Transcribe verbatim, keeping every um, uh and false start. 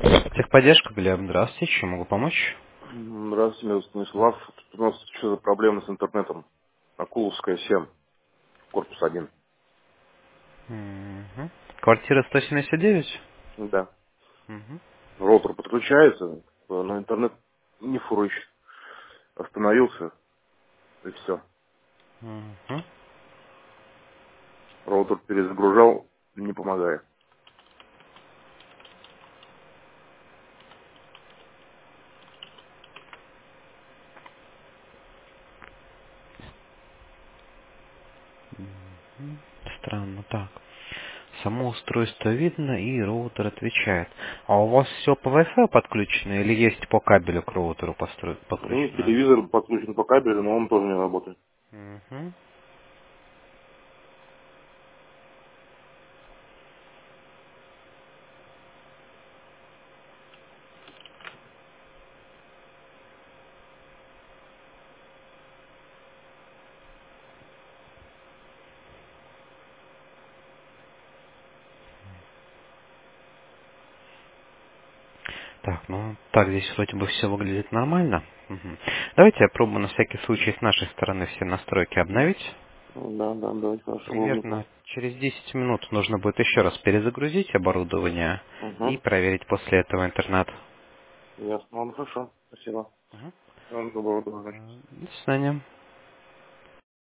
Техподдержка, Глеб, здравствуйте, чем могу помочь? М, Здравствуйте, меня зовут Станислав. Тут у нас что за проблемы с интернетом? Акуловская семь, корпус один. Мгм. Квартира сто семьдесят девять? Да. Мгм. Роутер подключается, но интернет не фурыч. Остановился, и все. Мгм. Роутер перезагружал, не помогает. Странно, так. Само устройство видно, и роутер отвечает. А у вас все по Wi-Fi подключено или есть по кабелю к роутеру постро- Ну, подключено? телевизор подключен по кабелю, но он тоже не работает. Мгм. Так, ну, так, здесь вроде бы все выглядит нормально. Мгм. Давайте я пробую на всякий случай с нашей стороны все настройки обновить. Ну, Да, да, давайте хорошо, было бы Примерно неплохо. через десять минут нужно будет еще раз перезагрузить оборудование и Угу. проверить после этого интернет. Ясно, ну хорошо, спасибо. Мгм. Вам доброго, доброго. Э, До свидания.